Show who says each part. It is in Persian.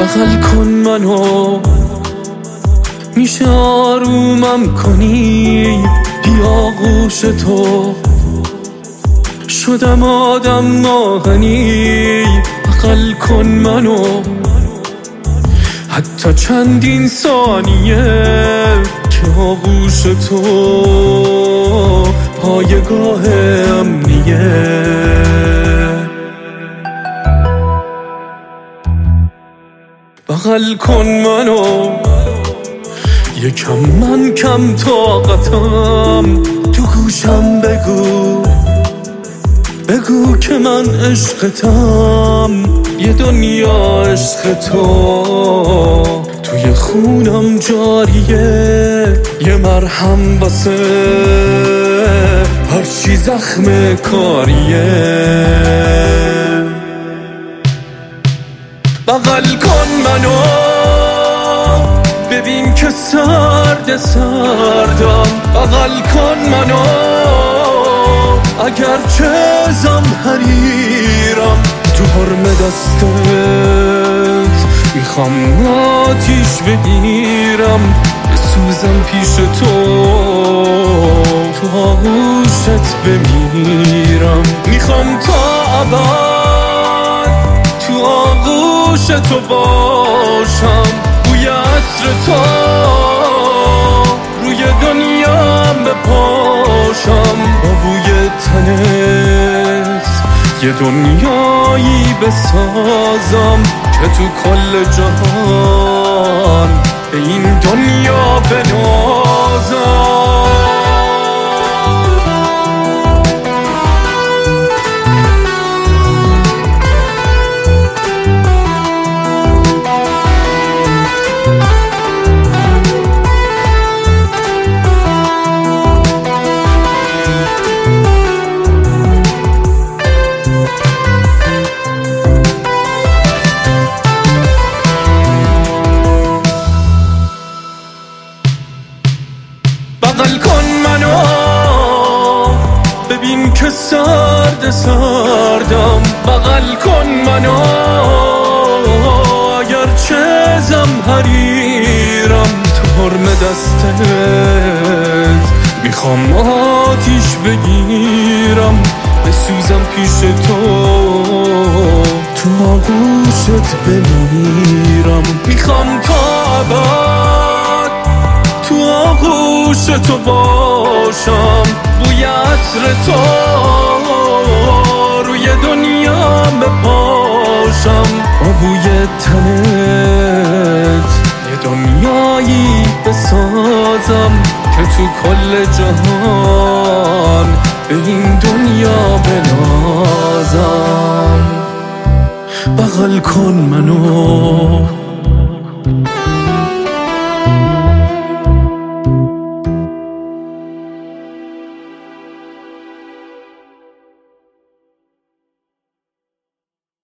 Speaker 1: بغل کن منو، میشه آرومم کنی بی آغوش تو. شدم آدم آهنی، بغل کن منو، حتی چندین ثانیه که آغوش تو پایگاه امنیه. بغل کن منو، یکم من کم طاقتم، تو گوشم بگو که من عشقتم. یه دنیا عشق تو توی خونم جاریه، یه مرهم واسه هرچی زخم کاریه. بغل کن منو، ببین که سردم. بغل کن منو، اگر چه زمهریرم، تو حرم دستت میخوام آتیش بگیرم، بسوزم پیش تو آغوشت بمیرم. میخوام تا ابد تو آغوش تو باشم، بوی عطر تو روی دنیام بپاشم، با بوی تنت یه دنیایی بسازم که تو کل جهان به این دنیا بنازم. بغل کن منو، ببین که سردم. بغل کن منو، اگر چه زمهریرم، تو حرم دستت میخوام آتیش بگیرم، بسوزم پیش تو آغوشت بمیرم. میخوام تا ابد تو آغوش تو باشم، بوی عطر تو روی دنیا بپاشم، با بوی تنت یه دنیایی بسازم که تو کل جهان به این دنیا بنازم. بغل کن منو،